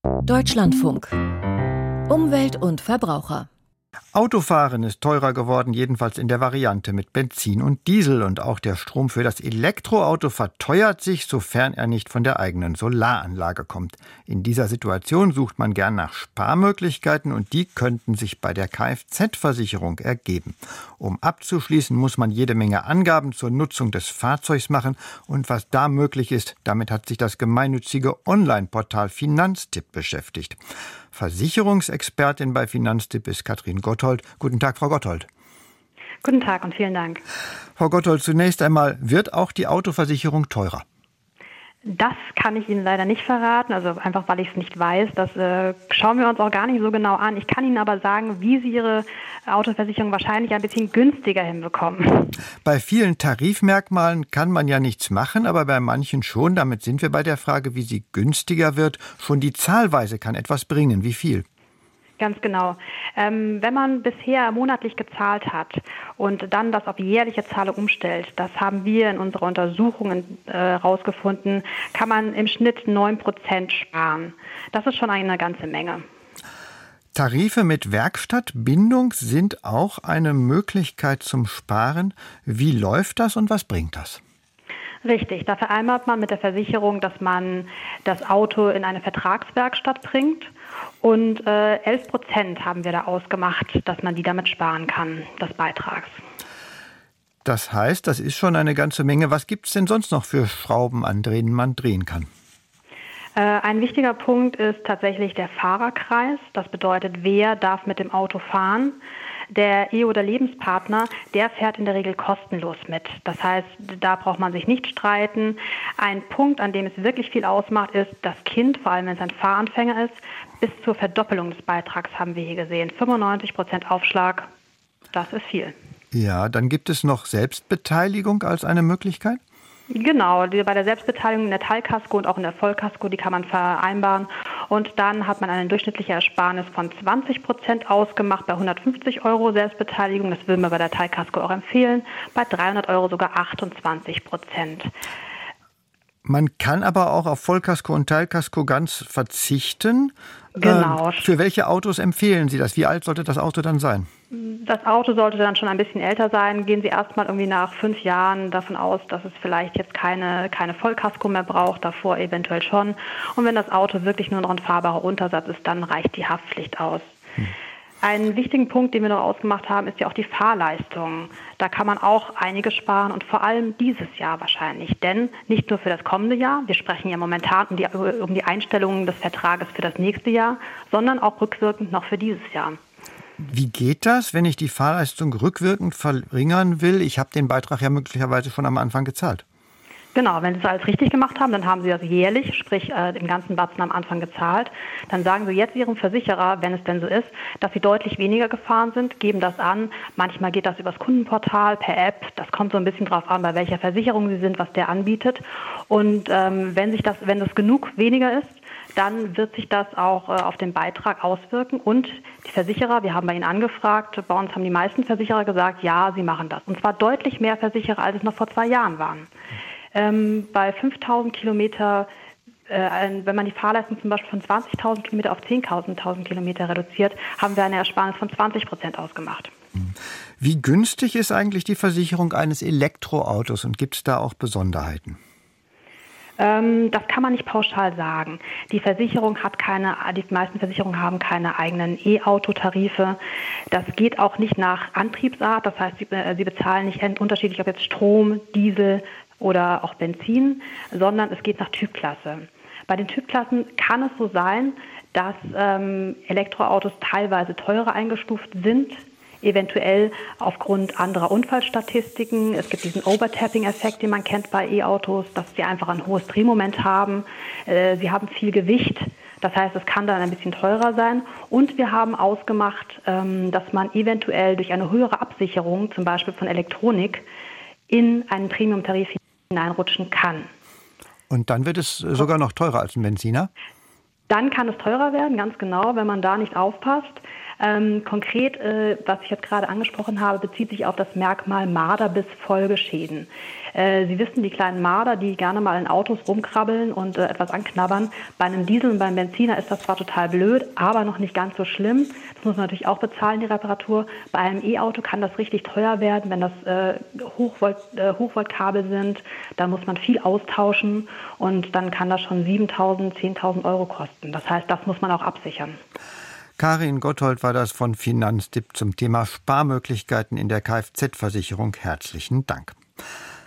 Deutschlandfunk. Umwelt und Verbraucher. Autofahren ist teurer geworden, jedenfalls in der Variante mit Benzin und Diesel. Und auch der Strom für das Elektroauto verteuert sich, sofern er nicht von der eigenen Solaranlage kommt. In dieser Situation sucht man gern nach Sparmöglichkeiten und die könnten sich bei der Kfz-Versicherung ergeben. Um abzuschließen, muss man jede Menge Angaben zur Nutzung des Fahrzeugs machen. Und was da möglich ist, damit hat sich das gemeinnützige Online-Portal Finanztipp beschäftigt. Versicherungsexpertin bei Finanztipp ist Katrin Gotthold. Guten Tag, Frau Gotthold. Guten Tag und vielen Dank. Frau Gotthold, zunächst einmal, wird auch die Autoversicherung teurer? Das kann ich Ihnen leider nicht verraten, also einfach, weil ich es nicht weiß. Das schauen wir uns auch gar nicht so genau an. Ich kann Ihnen aber sagen, wie Sie Ihre Autoversicherung wahrscheinlich ein bisschen günstiger hinbekommen. Bei vielen Tarifmerkmalen kann man ja nichts machen, aber bei manchen schon. Damit sind wir bei der Frage, wie sie günstiger wird. Schon die Zahlweise kann etwas bringen. Wie viel? Ganz genau. Wenn man bisher monatlich gezahlt hat und dann das auf jährliche Zahlung umstellt, das haben wir in unserer Untersuchungen herausgefunden, kann man im Schnitt 9% sparen. Das ist schon eine ganze Menge. Tarife mit Werkstattbindung sind auch eine Möglichkeit zum Sparen. Wie läuft das und was bringt das? Richtig, da vereinbart man mit der Versicherung, dass man das Auto in eine Vertragswerkstatt bringt und 11% haben wir da ausgemacht, dass man die damit sparen kann, des Beitrags. Das heißt, das ist schon eine ganze Menge. Was gibt es denn sonst noch für Schrauben, an denen man drehen kann? Ein wichtiger Punkt ist tatsächlich der Fahrerkreis. Das bedeutet, wer darf mit dem Auto fahren. Der Ehe- oder Lebenspartner, der fährt in der Regel kostenlos mit. Das heißt, da braucht man sich nicht streiten. Ein Punkt, an dem es wirklich viel ausmacht, ist das Kind, vor allem wenn es ein Fahranfänger ist. Bis zur Verdoppelung des Beitrags haben wir hier gesehen. 95% Aufschlag, das ist viel. Ja, dann gibt es noch Selbstbeteiligung als eine Möglichkeit? Genau, bei der Selbstbeteiligung in der Teilkasko und auch in der Vollkasko, die kann man vereinbaren. Und dann hat man eine durchschnittliche Ersparnis von 20% ausgemacht bei 150 € Selbstbeteiligung. Das würden wir bei der Teilkasko auch empfehlen. Bei 300 € sogar 28%. Man kann aber auch auf Vollkasko und Teilkasko ganz verzichten. Genau. Für welche Autos empfehlen Sie das? Wie alt sollte das Auto dann sein? Das Auto sollte dann schon ein bisschen älter sein. Gehen Sie erstmal irgendwie nach 5 Jahren davon aus, dass es vielleicht jetzt keine Vollkasko mehr braucht, davor eventuell schon. Und wenn das Auto wirklich nur noch ein fahrbarer Untersatz ist, dann reicht die Haftpflicht aus. Einen wichtigen Punkt, den wir noch ausgemacht haben, ist ja auch die Fahrleistung. Da kann man auch einiges sparen und vor allem dieses Jahr wahrscheinlich. Denn nicht nur für das kommende Jahr, wir sprechen ja momentan um die Einstellungen des Vertrages für das nächste Jahr, sondern auch rückwirkend noch für dieses Jahr. Wie geht das, wenn ich die Fahrleistung rückwirkend verringern will? Ich habe den Beitrag ja möglicherweise schon am Anfang gezahlt. Genau, wenn Sie es alles richtig gemacht haben, dann haben Sie das jährlich, sprich den ganzen Batzen am Anfang gezahlt. Dann sagen Sie jetzt Ihrem Versicherer, wenn es denn so ist, dass Sie deutlich weniger gefahren sind, geben das an. Manchmal geht das übers Kundenportal, per App. Das kommt so ein bisschen drauf an, bei welcher Versicherung Sie sind, was der anbietet. Und wenn das genug weniger ist, dann wird sich das auch auf den Beitrag auswirken. Und die Versicherer, wir haben bei Ihnen angefragt, bei uns haben die meisten Versicherer gesagt, ja, sie machen das. Und zwar deutlich mehr Versicherer, als es noch vor 2 Jahren waren. Bei 5.000 Kilometer, wenn man die Fahrleistung zum Beispiel von 20.000 Kilometer auf 10.000 Kilometer reduziert, haben wir eine Ersparnis von 20% ausgemacht. Wie günstig ist eigentlich die Versicherung eines Elektroautos und gibt es da auch Besonderheiten? Das kann man nicht pauschal sagen. Die meisten Versicherungen haben keine eigenen E-Auto-Tarife. Das geht auch nicht nach Antriebsart. Das heißt, sie bezahlen nicht unterschiedlich, ob jetzt Strom, Diesel oder auch Benzin, sondern es geht nach Typklasse. Bei den Typklassen kann es so sein, dass Elektroautos teilweise teurer eingestuft sind, eventuell aufgrund anderer Unfallstatistiken. Es gibt diesen Overtapping-Effekt, den man kennt bei E-Autos, dass sie einfach ein hohes Drehmoment haben. Sie haben viel Gewicht. Das heißt, es kann dann ein bisschen teurer sein. Und wir haben ausgemacht, dass man eventuell durch eine höhere Absicherung, zum Beispiel von Elektronik, in einen Premium-Tarif hineinrutschen kann. Und dann wird es sogar noch teurer als ein Benziner? Dann kann es teurer werden, ganz genau, wenn man da nicht aufpasst. Konkret, was ich jetzt gerade angesprochen habe, bezieht sich auf das Merkmal Marderbiss Folgeschäden. Sie wissen, die kleinen Marder, die gerne mal in Autos rumkrabbeln und etwas anknabbern. Bei einem Diesel und beim Benziner ist das zwar total blöd, aber noch nicht ganz so schlimm. Das muss man natürlich auch bezahlen, die Reparatur. Bei einem E-Auto kann das richtig teuer werden, wenn das Hochvoltkabel sind. Da muss man viel austauschen und dann kann das schon 7.000, 10.000 Euro kosten. Das heißt, das muss man auch absichern. Karin Gotthold war das von Finanztipp zum Thema Sparmöglichkeiten in der Kfz-Versicherung. Herzlichen Dank.